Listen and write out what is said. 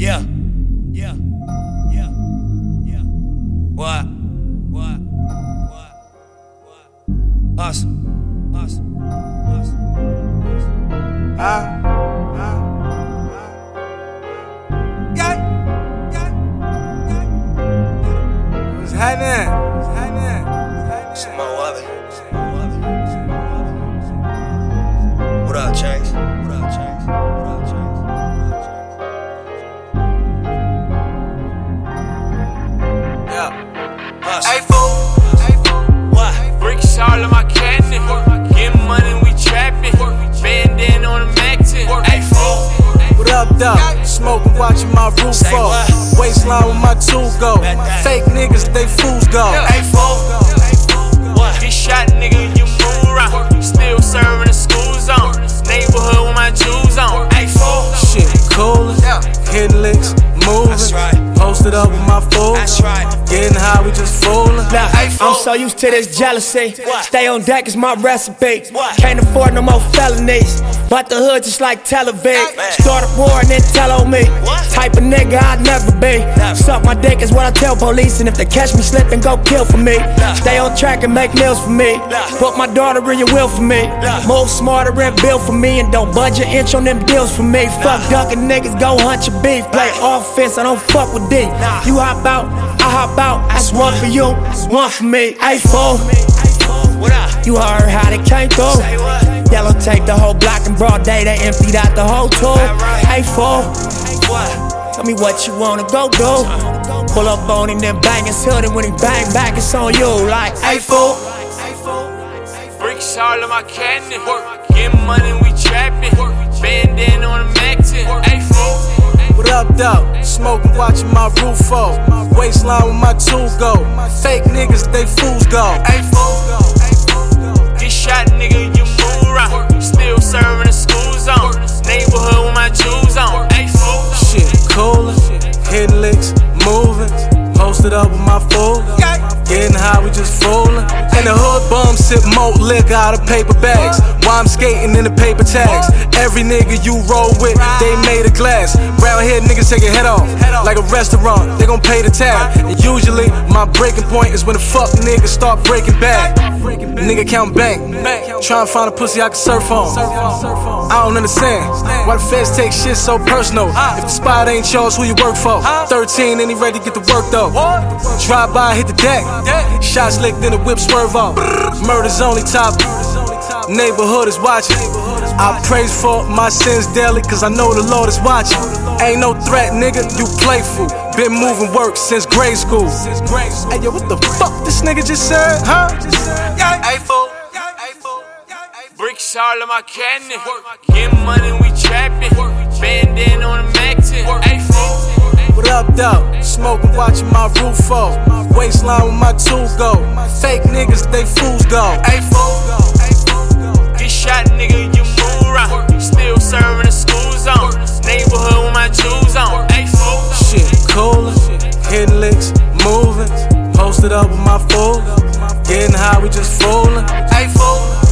Yeah, yeah, yeah, yeah. What? Us. What's happening? Some more of it. What up, Chase? Yeah. Hey, fool. What? Bricks all in my cabinet. Getting money, we trapping. Bandana on the Mac 10. Hey, fool. What up, though? Smoking, watching my roof Say fall. what? Waistline with my tool go. Fake niggas, they fools go. Hey, fool. What? Get shot, nigga, you move around. Still serving the school zone. Neighborhood with my jewels on. Hey, fool. Shit coolin', hitting licks, moving. That's right. Posted up with my fool. That's right. Getting high, we just foolin'. Nah, I'm so used to this jealousy. What? Stay on deck is my recipe. What? Can't afford no more felonies. But the hood just like Tel Aviv. Man. Start a war and then tell on me. What? Type of nigga I'd never be. Never. Suck my dick is what I tell police. And if they catch me slipping, go kill for me. Stay on track and make meals for me. Put my daughter in your will for me. Move smarter and build for me. And don't budge an inch on them deals for me. Fuck ducking niggas, go hunt your beef. Play offense, I don't fuck with D. You hop out, I hop out. That's one for you, one for me. Hey, fool. What up? You heard how they came through. Say what? Yellow take the whole block in broad day. They emptied out the whole tool. Right. Hey, fool. What? Tell me what you wanna go do. Pull up on him, then bang his hood. And when he bang back, it's on you. Like, hey, fool. Bricks all in my cabinet. Getting money, we trapping. Bandana on the Mac 10. Hey, fool. What up, though? Smoking, watching my roof fall. Waistline with my tool go. Fake niggas, they fools go. Hey, fool. Get shot, nigga, you move around. Still serving the school zone. Neighborhood with my jewels on. Hey, fool. Shit coolin', hitting licks, moving. Posted up with my fool. Getting high, we just foolin'. And the hood bums sip malt liquor out of paper bags. While I'm skating in the paper tags. Every nigga you roll with, they made of glass. Round here, niggas take your head off. Like a restaurant, they gon' pay the tab. And usually, my breaking point is when the fuck niggas start breaking back. Nigga count bank. Tryna find a pussy I can surf on. I don't understand why the feds take shit so personal. If the spot ain't yours, who you work for? 13 and he ready to get to work though. Drive by, hit the deck. Shots licked, then the whip swerve off. Murder's only top. Neighborhood is watching. I praise for my sins daily, cause I know the Lord is watching. Ain't no threat, nigga, you playful. Been moving work since grade school. Hey, yo, what the fuck this nigga just said, huh? Hey, fool. Bricks all in my cabinet. Getting money, we trapping. Bandana on the Mac 10. Hey, fool. What up, though? Smoking, watching my roof fall. Waistline with my tool go. Fake niggas, they fools go. Hey, fool. Get shot, nigga, you move around. Still serving the school zone. Neighborhood with my jewels on. Hey, fool. Shit coolin', hitting licks, moving. Posted up with my fool. Getting high, we just foolin'. Hey, fool.